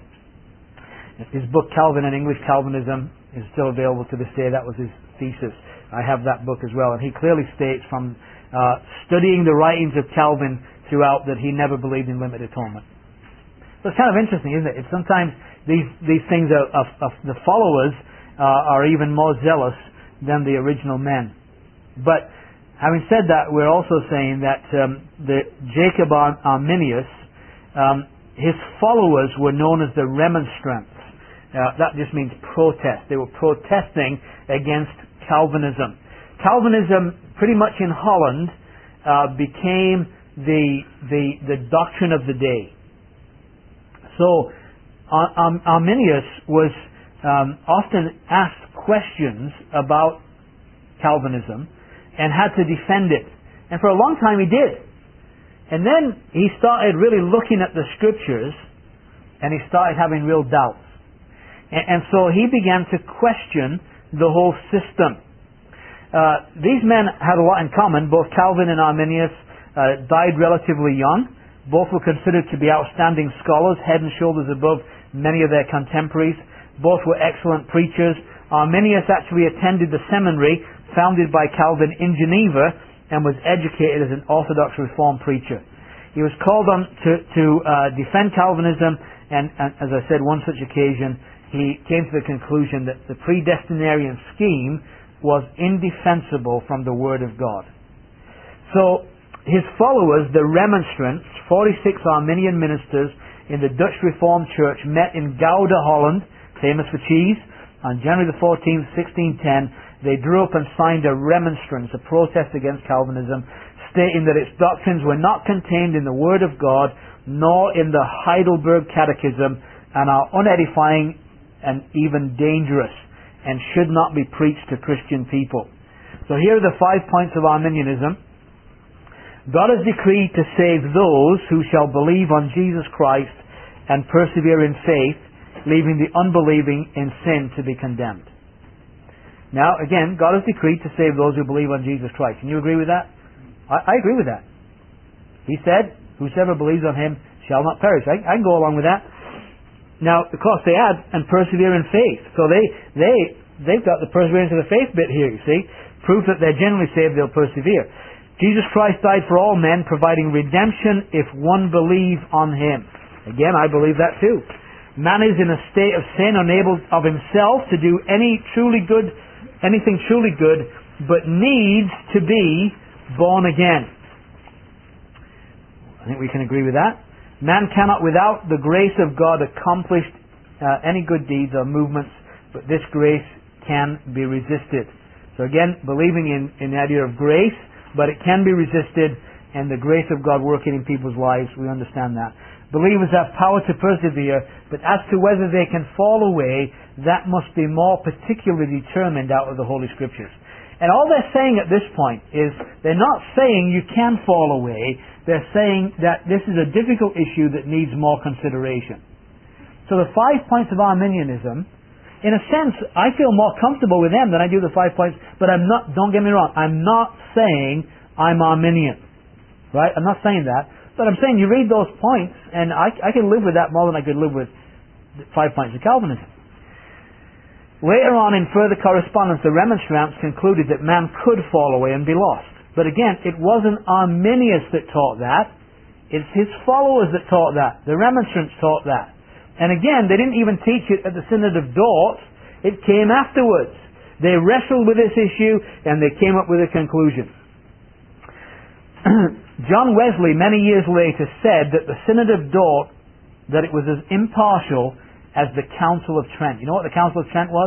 His book, Calvin and English Calvinism, is still available to this day. That was his thesis. I have that book as well. And he clearly states from uh, studying the writings of Calvin throughout that he never believed in limited atonement. So it's kind of interesting, isn't it? It's sometimes these, these things of, of, of the followers uh, are even more zealous than the original men. But having said that, we're also saying that um, the Jacob Ar- Arminius, um, his followers were known as the remonstrants. Uh, that just means protest. They were protesting against Calvinism. Calvinism, pretty much in Holland, uh, became the, the the doctrine of the day. So Ar- Ar- Arminius was um, often asked questions about Calvinism and had to defend it. And for a long time he did. And then he started really looking at the scriptures, and he started having real doubts. And, and so he began to question the whole system. Uh, these men had a lot in common. Both Calvin and Arminius uh, died relatively young. Both were considered to be outstanding scholars, head and shoulders above many of their contemporaries. Both were excellent preachers. Arminius actually attended the seminary founded by Calvin in Geneva and was educated as an Orthodox Reformed preacher. He was called on to, to uh, defend Calvinism, and, and as I said, one such occasion, he came to the conclusion that the predestinarian scheme was indefensible from the Word of God. So his followers, the Remonstrants, forty-six Arminian ministers in the Dutch Reformed Church, met in Gouda, Holland, famous for cheese, on January the fourteenth, sixteen ten. They drew up and signed a remonstrance, a protest against Calvinism, stating that its doctrines were not contained in the Word of God, nor in the Heidelberg Catechism, and are unedifying and even dangerous, and should not be preached to Christian people. So here are the five points of Arminianism. God has decreed to save those who shall believe on Jesus Christ and persevere in faith, leaving the unbelieving in sin to be condemned. Now, again, God has decreed to save those who believe on Jesus Christ. Can you agree with that? I, I agree with that. He said, whosoever believes on Him shall not perish. I, I can go along with that. Now, of course, they add, and persevere in faith. So they, they, they've got the perseverance of the faith bit here, you see. Proof that they're generally saved, they'll persevere. Jesus Christ died for all men, providing redemption if one believe on Him. Again, I believe that too. Man is in a state of sin, unable of himself to do any truly good, anything truly good, but needs to be born again. I think we can agree with that. Man cannot, without the grace of God, accomplish uh, any good deeds or movements, but this grace can be resisted. So again, believing in, in the idea of grace, but it can be resisted, and the grace of God working in people's lives, we understand that. Believers have power to persevere, but as to whether they can fall away, that must be more particularly determined out of the Holy Scriptures. And all they're saying at this point is, they're not saying you can fall away, they're saying that this is a difficult issue that needs more consideration. So the five points of Arminianism, in a sense, I feel more comfortable with them than I do the five points, but I'm not, don't get me wrong, I'm not saying I'm Arminian. Right? I'm not saying that. But I'm saying you read those points, and I, I can live with that more than I could live with the five points of Calvinism. Later on in further correspondence, the Remonstrants concluded that man could fall away and be lost. But again, it wasn't Arminius that taught that. It's his followers that taught that. The Remonstrants taught that. And again, they didn't even teach it at the Synod of Dort. It came afterwards. They wrestled with this issue, and they came up with a conclusion. John Wesley, many years later, said that the Synod of Dort, that it was as impartial as the Council of Trent. You know what the Council of Trent was?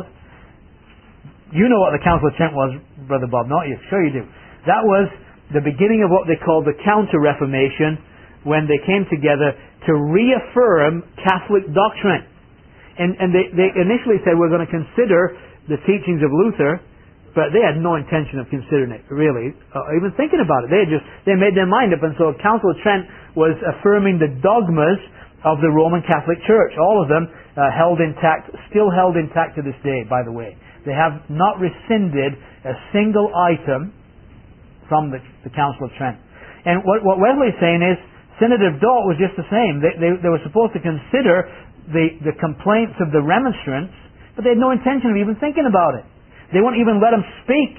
You know what the Council of Trent was, Brother Bob, not you? Sure you do. That was the beginning of what they called the Counter-Reformation, when they came together to reaffirm Catholic doctrine. And, and they, they initially said, we're going to consider the teachings of Luther, but they had no intention of considering it, really, uh, even thinking about it. They just they made their mind up, and so Council of Trent was affirming the dogmas of the Roman Catholic Church. All of them uh, held intact, still held intact to this day, by the way. They have not rescinded a single item from the, the Council of Trent. And what, what Wesley's saying is, Synod of Dort was just the same. They, they, they were supposed to consider the, the complaints of the Remonstrants, but they had no intention of even thinking about it. They wouldn't even let them speak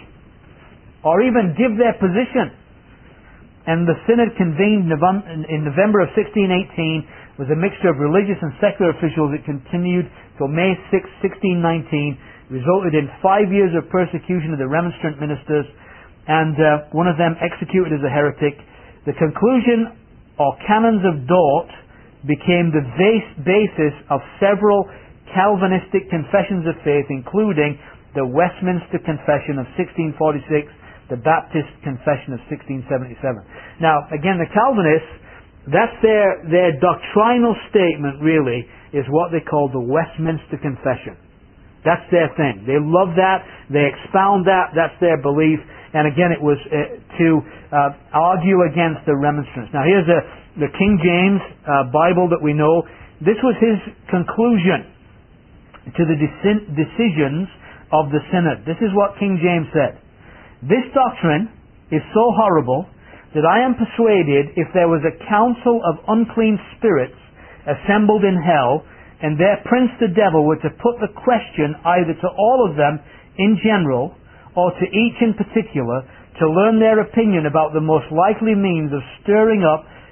or even give their position. And the Synod convened in November of sixteen eighteen was a mixture of religious and secular officials. It continued till May sixth, sixteen nineteen, resulted in five years of persecution of the Remonstrant ministers, and uh, one of them executed as a heretic. The conclusion, or canons of Dort, became the base, basis of several Calvinistic confessions of faith, including the Westminster Confession of sixteen forty-six, the Baptist Confession of sixteen seventy-seven. Now, again, the Calvinists, that's their, their doctrinal statement, really, is what they call the Westminster Confession. That's their thing. They love that. They expound that. That's their belief. And again, it was uh, to uh, argue against the Remonstrants. Now, here's a, the King James uh, Bible that we know. This was his conclusion to the deci- decisions of the Synod. This is what King James said. This doctrine is so horrible that I am persuaded if there was a council of unclean spirits assembled in hell, and their prince the devil were to put the question either to all of them in general, or to each in particular, to learn their opinion about the most likely means of stirring up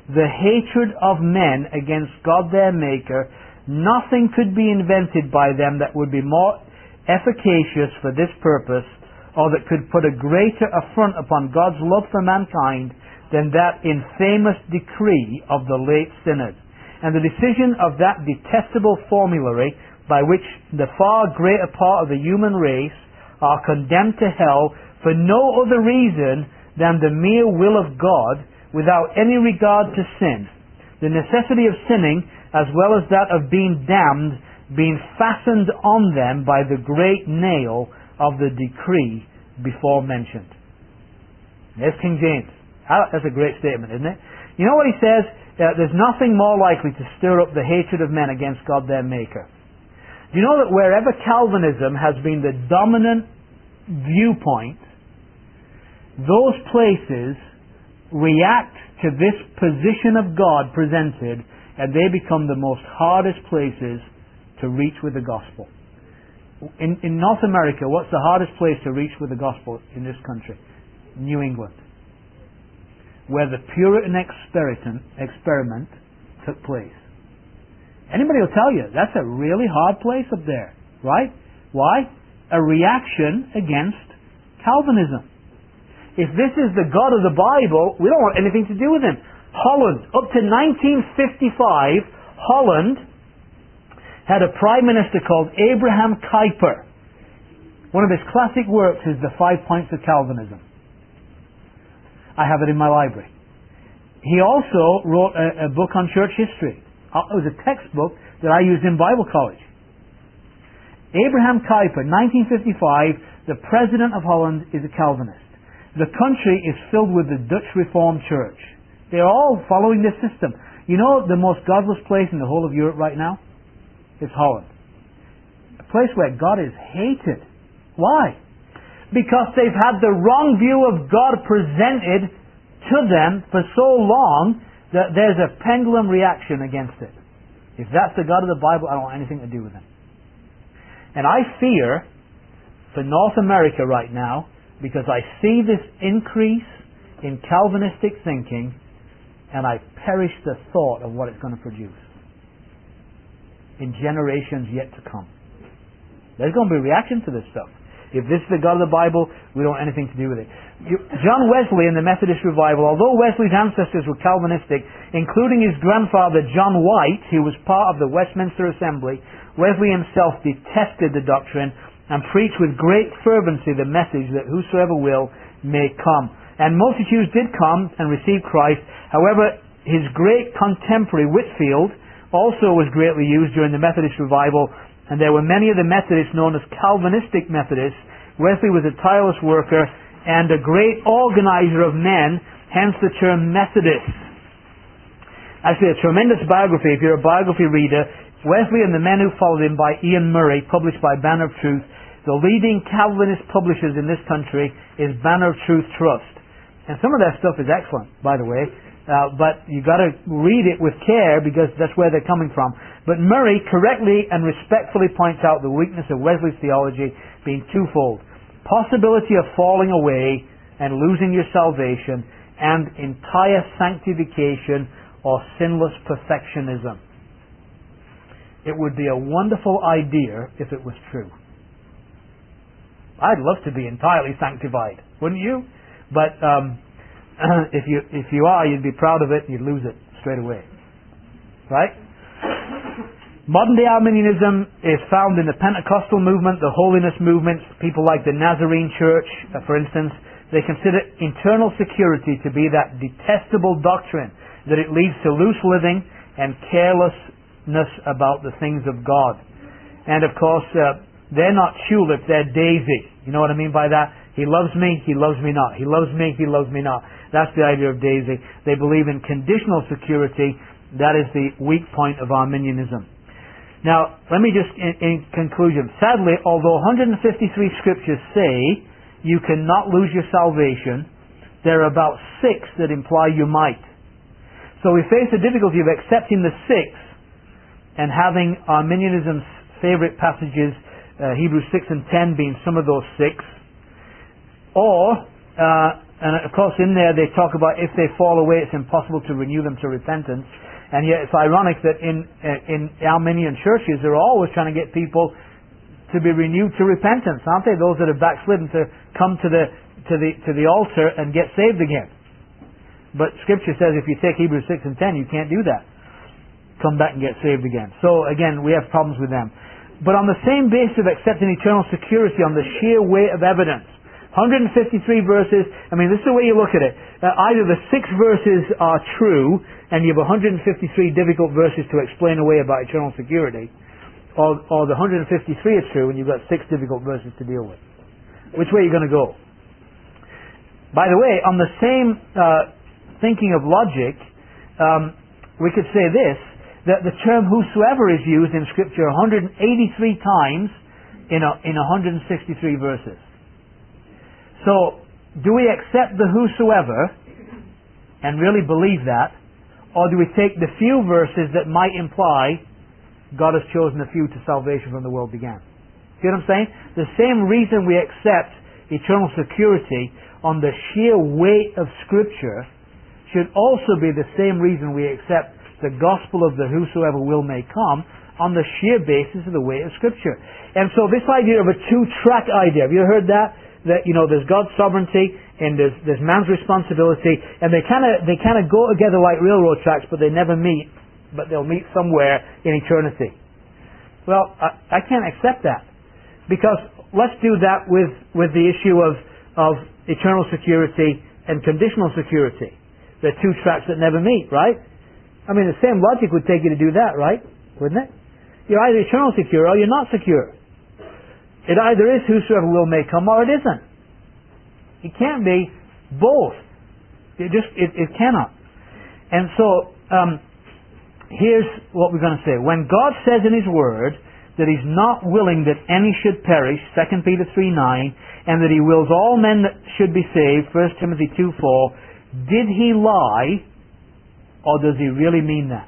the hatred of men against God their Maker, nothing could be invented by them that would be more efficacious for this purpose, or that could put a greater affront upon God's love for mankind than that infamous decree of the late synod, and the decision of that detestable formulary by which the far greater part of the human race are condemned to hell for no other reason than the mere will of God, without any regard to sin, the necessity of sinning as well as that of being damned being fastened on them by the great nail of the decree before mentioned. There's King James. That's a great statement, isn't it? You know what he says? Uh, there's nothing more likely to stir up the hatred of men against God their Maker. Do you know that wherever Calvinism has been the dominant viewpoint, those places react to this position of God presented, and they become the most hardest places to reach with the gospel. In, in North America, what's the hardest place to reach with the gospel in this country? New England, where the Puritan experiment, experiment took place. Anybody will tell you that's a really hard place up there, right? Why? A reaction against Calvinism. If this is the God of the Bible, we don't want anything to do with him. Holland, up to nineteen fifty-five, Holland had a prime minister called Abraham Kuyper. One of his classic works is The Five Points of Calvinism. I have it in my library. He also wrote a, a book on church history. It was a textbook that I used in Bible college. Abraham Kuyper, nineteen fifty-five, the president of Holland, is a Calvinist. The country is filled with the Dutch Reformed Church. They're all following this system. You know the most godless place in the whole of Europe right now? It's Holland. A place where God is hated. Why? Because they've had the wrong view of God presented to them for so long that there's a pendulum reaction against it. If that's the God of the Bible, I don't want anything to do with him. And I fear for North America right now, because I see this increase in Calvinistic thinking, and I perish the thought of what it's going to produce in generations yet to come. There's going to be a reaction to this stuff. If this is the God of the Bible, we don't want anything to do with it. You, John Wesley in the Methodist Revival, although Wesley's ancestors were Calvinistic, including his grandfather John White, who was part of the Westminster Assembly, Wesley himself detested the doctrine and preached with great fervency the message that whosoever will may come. And multitudes did come and receive Christ. However, his great contemporary Whitefield also was greatly used during the Methodist Revival, and there were many of the Methodists known as Calvinistic Methodists. Wesley was a tireless worker and a great organizer of men, hence the term Methodist. Actually, a tremendous biography, if you're a biography reader, Wesley and the Men Who Followed Him by Ian Murray, published by Banner of Truth. The leading Calvinist publishers in this country is Banner of Truth Trust. And some of their stuff is excellent, by the way. Uh, but you've got to read it with care because that's where they're coming from. But Murray correctly and respectfully points out the weakness of Wesley's theology being twofold. Possibility of falling away and losing your salvation, and entire sanctification or sinless perfectionism. It would be a wonderful idea if it was true. I'd love to be entirely sanctified, wouldn't you? But um, if you if you are, you'd be proud of it and you'd lose it straight away. Right? Modern day Arminianism is found in the Pentecostal movement, the holiness movement. People like the Nazarene Church, uh, for instance, they consider internal security to be that detestable doctrine, that it leads to loose living and carelessness about the things of God. And of course, uh, they're not tulip, they're daisy. You know what I mean by that? He loves me, he loves me not. He loves me, he loves me not. That's the idea of daisy. They believe in conditional security. That is the weak point of Arminianism. Now, let me just, in, in conclusion, sadly, although one hundred fifty-three scriptures say you cannot lose your salvation, there are about six that imply you might. So we face the difficulty of accepting the six and having Arminianism's favorite passages, uh, Hebrews six and ten being some of those six, or uh, and of course in there they talk about if they fall away it's impossible to renew them to repentance. And yet it's ironic that in uh, in Arminian churches they're always trying to get people to be renewed to repentance, aren't they? Those that have backslidden to come to the to the to the altar and get saved again. But Scripture says if you take Hebrews six and ten, you can't do that. Come back and get saved again. So again, we have problems with them. But on the same basis of accepting eternal security on the sheer weight of evidence, one hundred fifty-three verses, I mean, this is the way you look at it. Uh, either the six verses are true, and you have one hundred fifty-three difficult verses to explain away about eternal security, or, or the one hundred fifty-three is true, and you've got six difficult verses to deal with. Which way are you going to go? By the way, on the same uh, thinking of logic, um, we could say this, that the term whosoever is used in Scripture one hundred eighty-three times in, a, in one hundred sixty-three verses. So, do we accept the whosoever and really believe that, or do we take the few verses that might imply God has chosen a few to salvation from the world began? See what I'm saying? The same reason we accept eternal security on the sheer weight of Scripture should also be the same reason we accept the gospel of the whosoever will may come on the sheer basis of the weight of Scripture. And so this idea of a two-track idea, have you heard that? That, you know, there's God's sovereignty and there's, there's man's responsibility, and they kind of they kind of go together like railroad tracks, but they never meet, but they'll meet somewhere in eternity. Well, I, I can't accept that, because let's do that with, with the issue of, of eternal security and conditional security. They're two tracks that never meet, right? I mean, the same logic would take you to do that, right? Wouldn't it? You're either eternal secure or you're not secure. It either is whosoever will may come or it isn't. It can't be both. It just, it, it cannot. And so, um, here's what we're going to say. When God says in His Word that He's not willing that any should perish, Second Peter three nine, and that He wills all men that should be saved, First Timothy two four, did He lie, or does He really mean that?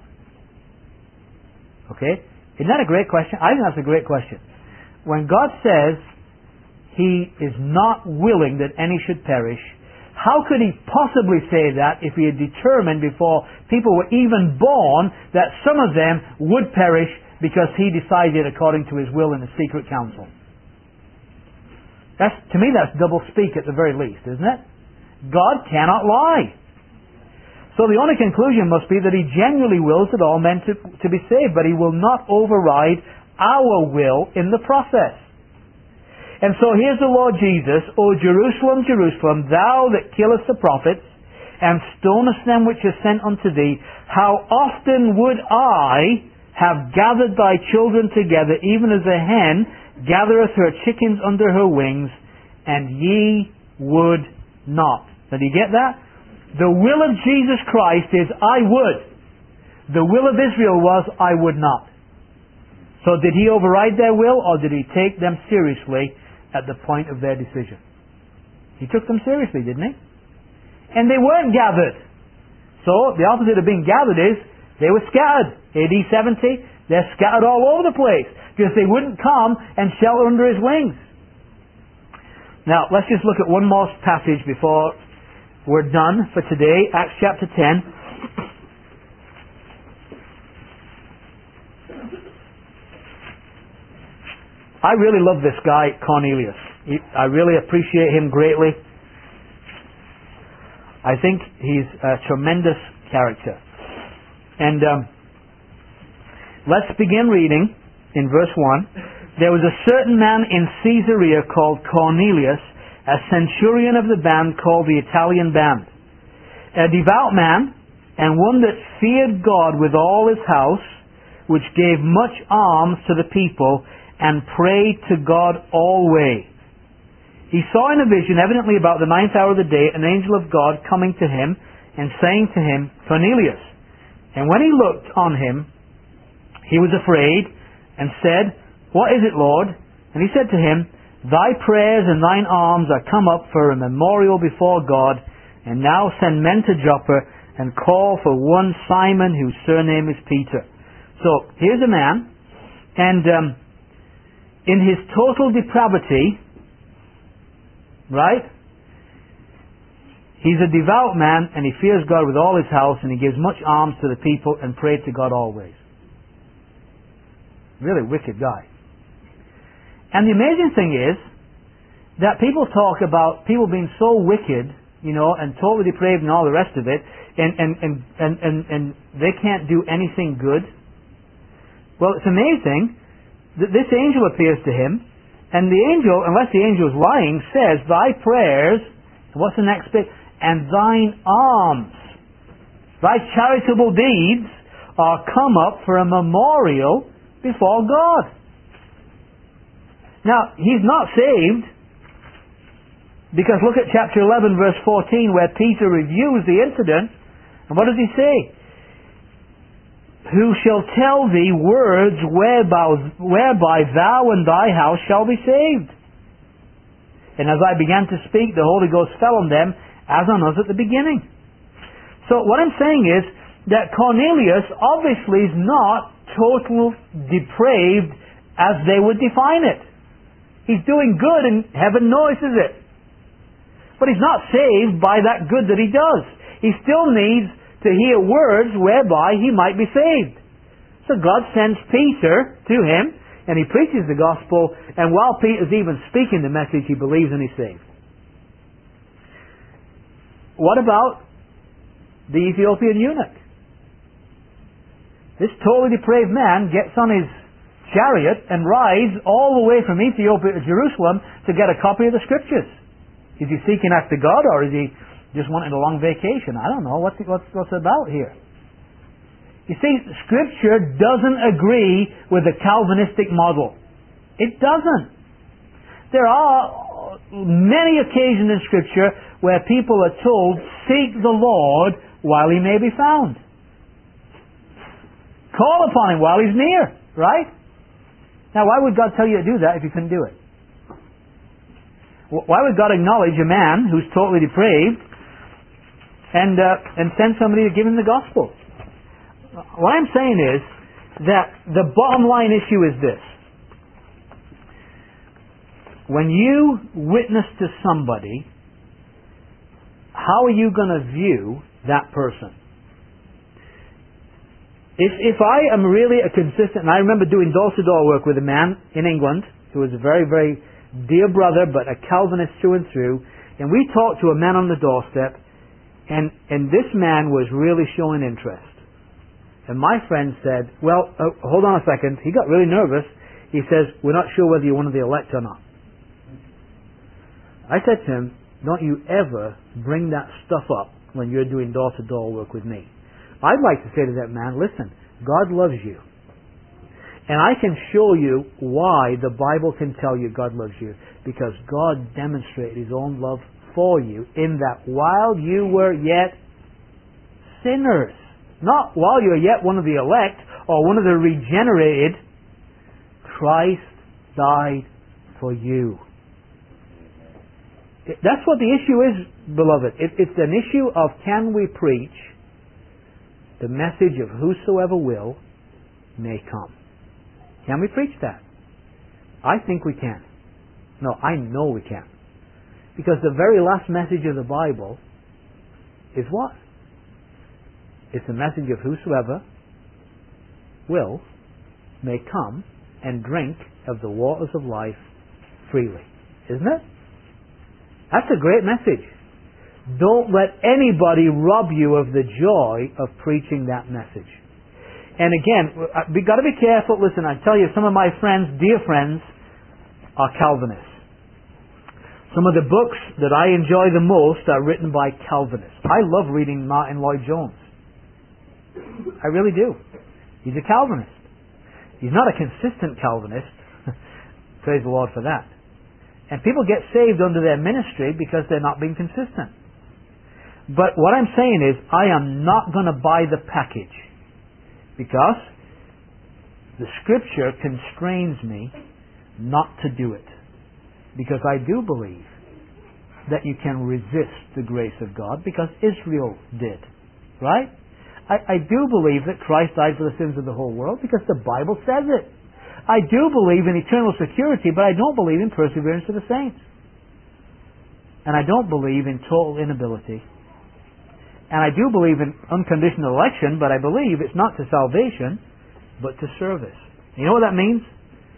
Okay? Isn't that a great question? I think that's a great question. When God says He is not willing that any should perish, how could He possibly say that if He had determined before people were even born that some of them would perish because He decided according to His will in the secret council? That's, to me, that's double speak at the very least, isn't it? God cannot lie. So the only conclusion must be that He genuinely wills that all men to, to be saved, but He will not override our will in the process. And so here's the Lord Jesus, O Jerusalem, Jerusalem, thou that killest the prophets, and stonest them which are sent unto thee, how often would I have gathered thy children together, even as a hen gathereth her chickens under her wings, and ye would not. Now, do you get that? The will of Jesus Christ is, I would. The will of Israel was, I would not. So did He override their will, or did He take them seriously at the point of their decision? He took them seriously, didn't He? And they weren't gathered. So the opposite of being gathered is, they were scattered. A D seventy, they're scattered all over the place, because they wouldn't come and shelter under His wings. Now, let's just look at one more passage before we're done for today. Acts chapter ten. I really love this guy, Cornelius. He, I really appreciate him greatly. I think he's a tremendous character. And um, let's begin reading in verse one. There was a certain man in Caesarea called Cornelius, a centurion of the band called the Italian band, a devout man, and one that feared God with all his house, which gave much alms to the people, and prayed to God always. He saw in a vision, evidently about the ninth hour of the day, an angel of God coming to him, and saying to him, Cornelius. And when he looked on him, he was afraid, and said, What is it, Lord? And he said to him, Thy prayers and thine alms are come up for a memorial before God, and now send men to Joppa, and call for one Simon, whose surname is Peter. So, here's a man, and um, in his total depravity, right, He's a devout man, and he fears God with all his house, and he gives much alms to the people and prays to God always. Really wicked guy. And the amazing thing is that people talk about people being so wicked, you know, and totally depraved and all the rest of it, and, and, and, and, and, and they can't do anything good. Well, it's amazing that this angel appears to him, and the angel, unless the angel is lying, says, thy prayers, what's the next bit? And thine alms, thy charitable deeds are come up for a memorial before God. Now, he's not saved, because look at chapter eleven, verse fourteen, where Peter reviews the incident, and what does he say? Who shall tell thee words whereby, whereby thou and thy house shall be saved? And as I began to speak, the Holy Ghost fell on them, as on us at the beginning. So what I'm saying is that Cornelius obviously is not total depraved as they would define it. He's doing good and heaven notices it. But he's not saved by that good that he does. He still needs to hear words whereby he might be saved. So God sends Peter to him, and he preaches the gospel, and while Peter's even speaking the message, he believes and he's saved. What about the Ethiopian eunuch? This totally depraved man gets on his chariot and rides all the way from Ethiopia to Jerusalem to get a copy of the Scriptures. Is he seeking after God, or is he just wanting a long vacation? I don't know. What's it, what's what's about here? You see, Scripture doesn't agree with the Calvinistic model. It doesn't. There are many occasions in Scripture where people are told, seek the Lord while he may be found. Call upon him while he's near, right? Now, why would God tell you to do that if you couldn't do it? Why would God acknowledge a man who's totally depraved and uh, and send somebody to give him the gospel? What I'm saying is that the bottom line issue is this. When you witness to somebody, how are you going to view that person? If if I am really a consistent, and I remember doing door-to-door work with a man in England who was a very, very dear brother, but a Calvinist through and through, and we talked to a man on the doorstep, and, and this man was really showing interest. And my friend said, well, uh, hold on a second. He got really nervous. He says, we're not sure whether you're one of the elect or not. I said to him, don't you ever bring that stuff up when you're doing door-to-door work with me. I'd like to say to that man, listen, God loves you. And I can show you why the Bible can tell you God loves you. Because God demonstrated His own love for you in that while you were yet sinners, not while you were yet one of the elect or one of the regenerated, Christ died for you. That's what the issue is, beloved. It, it's an issue of can we preach the message of whosoever will may come. Can we preach that? I think we can. No, I know we can. Because the very last message of the Bible is what? It's the message of whosoever will may come and drink of the waters of life freely. Isn't it? That's a great message. Don't let anybody rob you of the joy of preaching that message. And again, we've got to be careful. Listen, I tell you, some of my friends, dear friends, are Calvinists. Some of the books that I enjoy the most are written by Calvinists. I love reading Martin Lloyd-Jones. I really do. He's a Calvinist. He's not a consistent Calvinist. Praise the Lord for that. And people get saved under their ministry because they're not being consistent. But what I'm saying is, I am not going to buy the package. Because the Scripture constrains me not to do it. Because I do believe that you can resist the grace of God, because Israel did. Right? I, I do believe that Christ died for the sins of the whole world, because the Bible says it. I do believe in eternal security, but I don't believe in perseverance of the saints. And I don't believe in total inability And I do believe in unconditional election, but I believe it's not to salvation, but to service. You know what that means?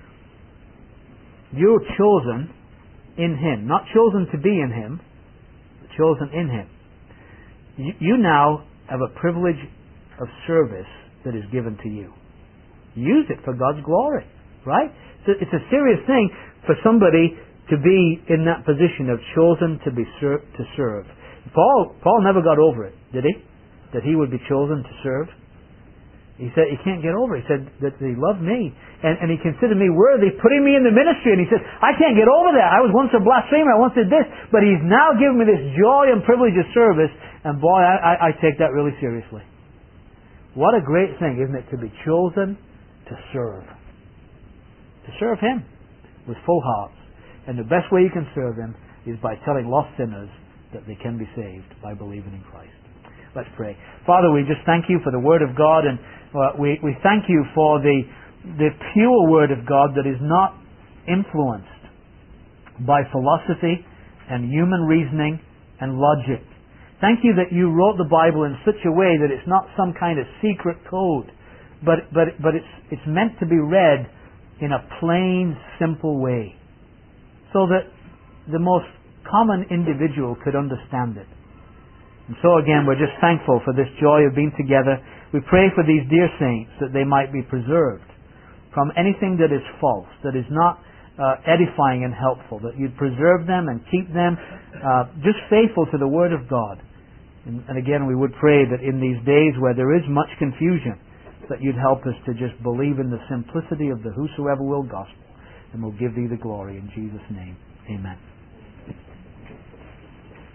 You're chosen in Him. Not chosen to be in Him, but chosen in Him. You, you now have a privilege of service that is given to you. Use it for God's glory, right? So it's a serious thing for somebody to be in that position of chosen to be ser- to serve. Paul Paul never got over it, did he? That he would be chosen to serve. He said he can't get over it. He said that he loved me and, and he considered me worthy, putting me in the ministry. And he said, I can't get over that. I was once a blasphemer. I once did this, but He's now given me this joy and privilege of service. And boy, I, I, I take that really seriously. What a great thing, isn't it, to be chosen to serve, to serve Him with full hearts. And the best way you can serve Him is by telling lost sinners that they can be saved by believing in Christ. Let's pray. Father, we just thank You for the Word of God, and uh, we, we thank You for the, the pure Word of God that is not influenced by philosophy and human reasoning and logic. Thank You that You wrote the Bible in such a way that it's not some kind of secret code, but, but, but it's, it's meant to be read in a plain, simple way, so that the most common individual could understand it. And so again, we're just thankful for this joy of being together. We pray for these dear saints that they might be preserved from anything that is false, that is not uh, edifying and helpful, that You'd preserve them and keep them uh, just faithful to the Word of God. And, and again, we would pray that in these days where there is much confusion, that You'd help us to just believe in the simplicity of the whosoever will gospel, and we'll give Thee the glory in Jesus' name. Amen.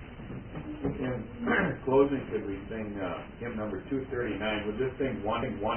In closing, could we sing uh, hymn number two thirty-nine? Would this sing one one?